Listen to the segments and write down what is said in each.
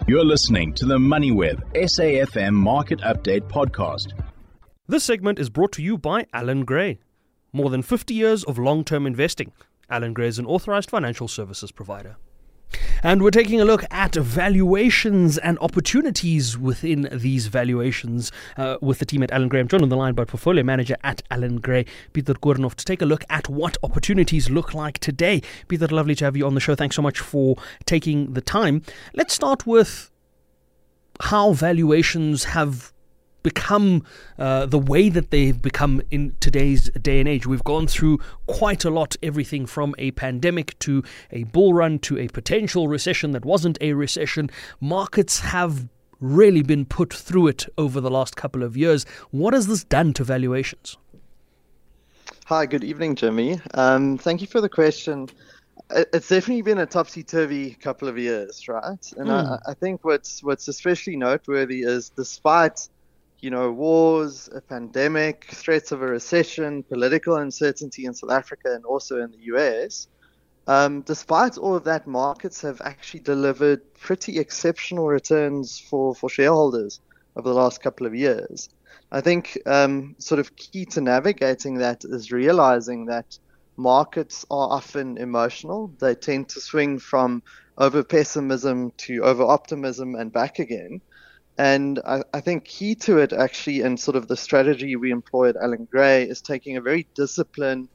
You're listening to the MoneyWeb SAFM Market Update Podcast. This segment is brought to you by Allan Gray. More than 50 years of long-term investing. Allan Gray is an authorized financial services provider. And we're taking a look at valuations and opportunities within these valuations with the team at Allan Gray. I'm joined on the line by portfolio manager at Allan Gray, Pieter Koornhof, to take a look at what opportunities look like today. Pieter, lovely to have you on the show. Thanks so much for taking the time. Let's start with how valuations have become the way that they've become in today's day and age. We've gone through quite a lot, everything from a pandemic to a bull run to a potential recession that wasn't a recession. Markets have really been put through it over the last couple of years. What has this done to valuations? Hi, good evening, Jimmy. Thank you for the question. It's definitely been a topsy-turvy couple of years, right? And I think what's especially noteworthy is despite wars, a pandemic, threats of a recession, political uncertainty in South Africa and also in the US, despite all of that, markets have actually delivered pretty exceptional returns for shareholders over the last couple of years. I think sort of key to navigating that is realizing that markets are often emotional. They tend to swing from over-pessimism to over-optimism and back again. And I think key to it actually, and sort of the strategy we employ at Allan Gray, is taking a very disciplined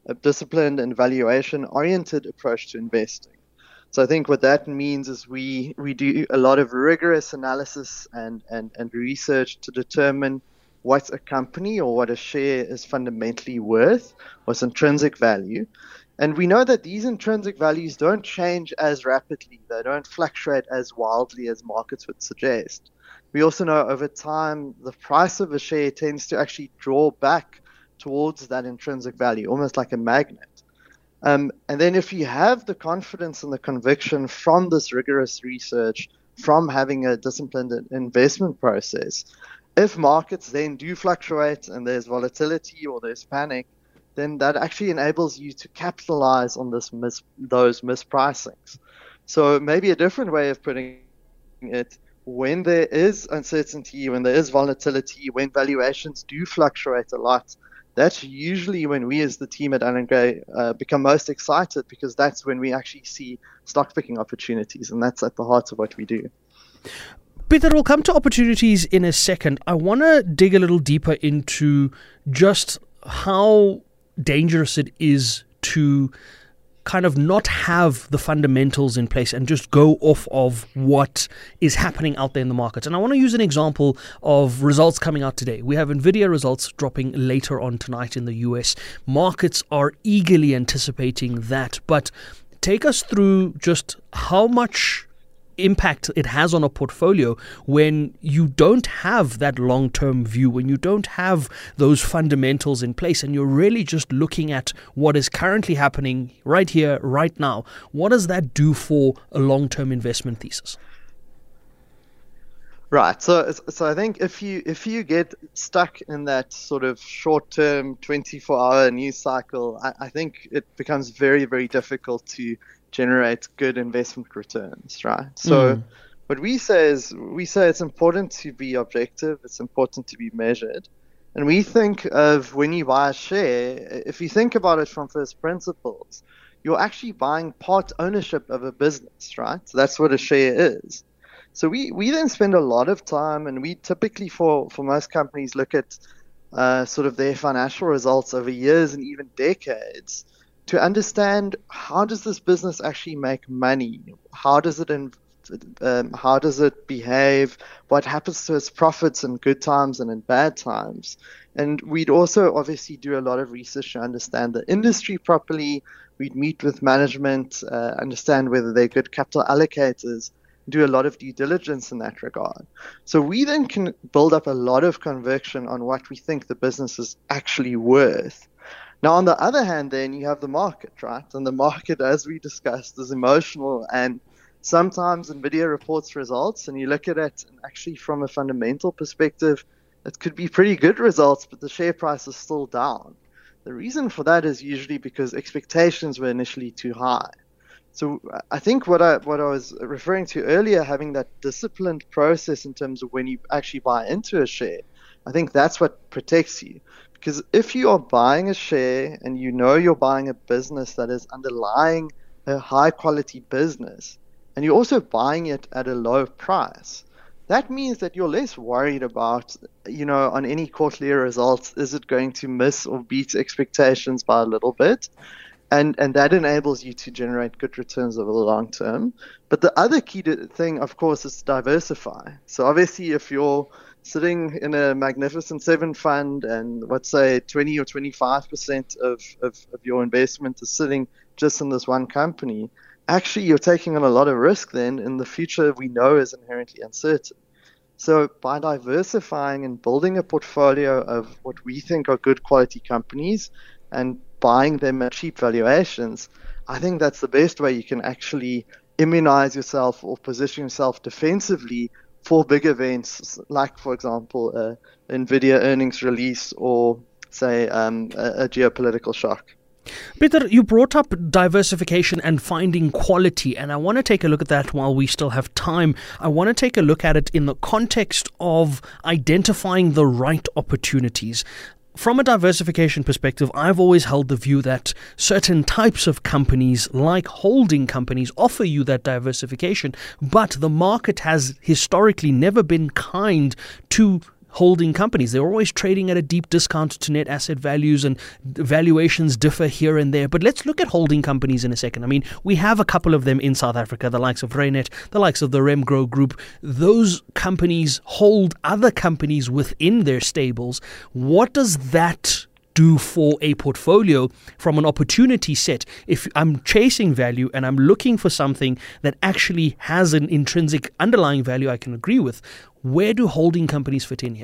and valuation-oriented approach to investing. So I think what that means is we do a lot of rigorous analysis and research to determine what a company or what a share is fundamentally worth, what's intrinsic value. And we know that these intrinsic values don't change as rapidly. They don't fluctuate as wildly as markets would suggest. We also know over time, the price of a share tends to actually draw back towards that intrinsic value, almost like a magnet. And then if you have the confidence and the conviction from this rigorous research, from having a disciplined investment process, if markets then do fluctuate and there's volatility or there's panic, then that actually enables you to capitalize on those mispricings. So maybe a different way of putting it, when there is uncertainty, when there is volatility, when valuations do fluctuate a lot, that's usually when we as the team at Allan Gray become most excited, because that's when we actually see stock picking opportunities, and that's at the heart of what we do. Pieter, we'll come to opportunities in a second. I want to dig a little deeper into just how dangerous it is to kind of not have the fundamentals in place and just go off of what is happening out there in the markets. And I want to use an example of results coming out today. We have NVIDIA results dropping later on tonight in the US. Markets are eagerly anticipating that. But take us through just how much impact it has on a portfolio when you don't have that long-term view, when you don't have those fundamentals in place, and you're really just looking at what is currently happening right here, right now. What does that do for a long-term investment thesis? Right. So I think if you get stuck in that sort of short-term 24-hour news cycle, I think it becomes very, very difficult to generate good investment returns, right? So what we say it's important to be objective, it's important to be measured. And we think of when you buy a share, if you think about it from first principles, you're actually buying part ownership of a business, right? So that's what a share is. So we then spend a lot of time, and we typically for most companies look at sort of their financial results over years and even decades to understand, how does this business actually make money? How does it behave? What happens to its profits in good times and in bad times? And we'd also obviously do a lot of research to understand the industry properly. We'd meet with management, understand whether they're good capital allocators, do a lot of due diligence in that regard. So we then can build up a lot of conviction on what we think the business is actually worth. Now, on the other hand, then you have the market, right? And the market, as we discussed, is emotional. And sometimes NVIDIA reports results and you look at it, and actually from a fundamental perspective, it could be pretty good results, but the share price is still down. The reason for that is usually because expectations were initially too high. So I think what I was referring to earlier, having that disciplined process in terms of when you actually buy into a share, I think that's what protects you. Because if you are buying a share and you know you're buying a business that is underlying a high quality business, and you're also buying it at a low price, that means that you're less worried about, on any quarterly results, is it going to miss or beat expectations by a little bit? And that enables you to generate good returns over the long term. But the other key thing, of course, is to diversify. So obviously, if you're sitting in a Magnificent Seven fund and let's say 20 or 25% of your investment is sitting just in this one company, actually you're taking on a lot of risk then in the future we know is inherently uncertain. So by diversifying and building a portfolio of what we think are good quality companies and buying them at cheap valuations, I think that's the best way you can actually immunize yourself or position yourself defensively for big events like, for example, NVIDIA earnings release or, say, a geopolitical shock. Peter, you brought up diversification and finding quality, and I want to take a look at that while we still have time. I want to take a look at it in the context of identifying the right opportunities. From a diversification perspective, I've always held the view that certain types of companies, like holding companies, offer you that diversification, but the market has historically never been kind to holding companies. They're always trading at a deep discount to net asset values, and valuations differ here and there. But let's look at holding companies in a second. I mean, we have a couple of them in South Africa, the likes of Reinet, the likes of the Remgro Group. Those companies hold other companies within their stables. What does that do for a portfolio from an opportunity set? If I'm chasing value and I'm looking for something that actually has an intrinsic underlying value I can agree with, where do holding companies fit in here?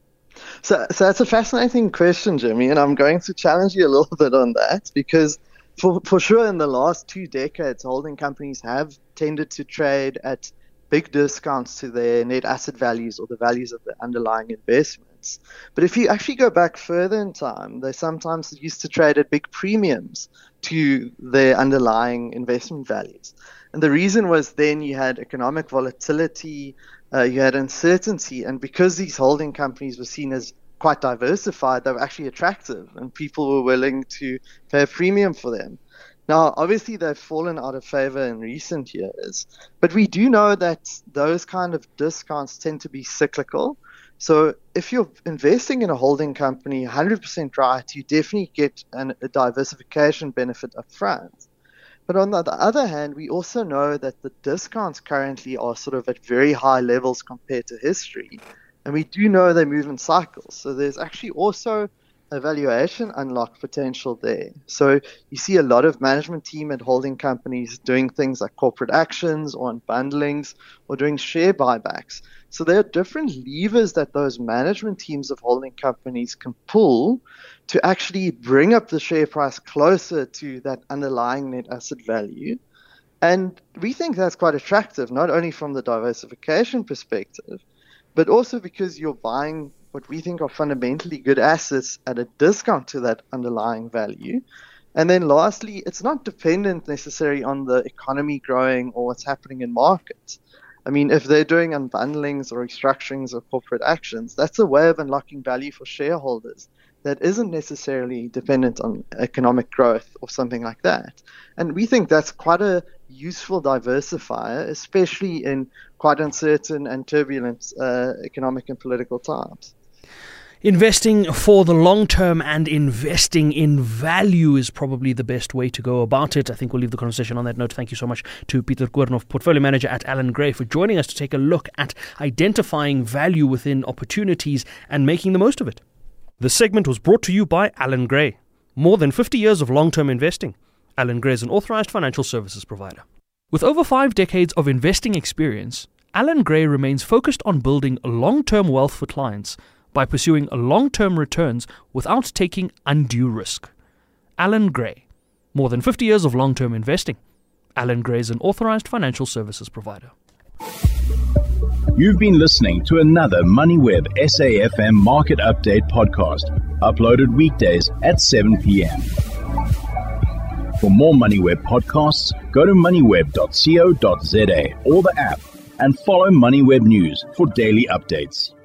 So that's a fascinating question, Jimmy, and I'm going to challenge you a little bit on that, because for sure in the last 2 decades, holding companies have tended to trade at big discounts to their net asset values or the values of the underlying investments. But if you actually go back further in time, they sometimes used to trade at big premiums to their underlying investment values. And the reason was then you had economic volatility, you had uncertainty, and because these holding companies were seen as quite diversified, they were actually attractive, and people were willing to pay a premium for them. Now, obviously, they've fallen out of favor in recent years, but we do know that those kind of discounts tend to be cyclical. So if you're investing in a holding company 100% right, you definitely get a diversification benefit up front. But on the other hand, we also know that the discounts currently are sort of at very high levels compared to history. And we do know they move in cycles. So there's actually also a valuation unlock potential there. So you see a lot of management team at holding companies doing things like corporate actions or unbundlings or doing share buybacks. So there are different levers that those management teams of holding companies can pull to actually bring up the share price closer to that underlying net asset value. And we think that's quite attractive, not only from the diversification perspective, but also because you're buying what we think are fundamentally good assets at a discount to that underlying value. And then lastly, it's not dependent necessarily on the economy growing or what's happening in markets. I mean, if they're doing unbundlings or restructurings or corporate actions, that's a way of unlocking value for shareholders that isn't necessarily dependent on economic growth or something like that. And we think that's quite a useful diversifier, especially in quite uncertain and turbulent economic and political times. Investing for the long term and investing in value is probably the best way to go about it. I think we'll leave the conversation on that note. Thank you so much to Peter Koornhof, Portfolio Manager at Allan Gray, for joining us to take a look at identifying value within opportunities and making the most of it. This segment was brought to you by Allan Gray. More than 50 years of long-term investing. Allan Gray is an authorized financial services provider. With over 5 decades of investing experience, Allan Gray remains focused on building long-term wealth for clients by pursuing long-term returns without taking undue risk. Allan Gray. More than 50 years of long-term investing. Allan Gray is an authorized financial services provider. You've been listening to another MoneyWeb SAFM Market Update podcast, uploaded weekdays at 7 p.m. For more MoneyWeb podcasts, go to moneyweb.co.za or the app and follow MoneyWeb News for daily updates.